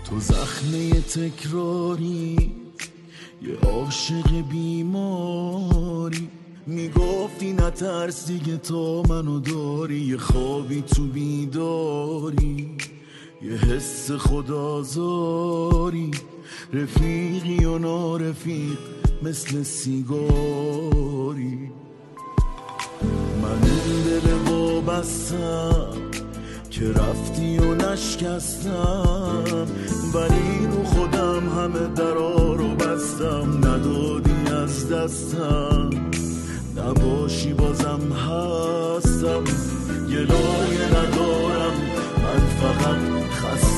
تو زخمه تکراری، یه عاشق بیماری. میگفتی نترس دیگه تا منو داری، یه خوابی تو بیداری، یه حس خدازاری. رفیقی و نارفیق مثل سیگاری. من این دل وابستم که رفتی و نشکستم، ولی رو خودم همه درا رو بستم. ندادی از دستم، نباشی بازم هستم. گلایه ندارم، من فقط خستم.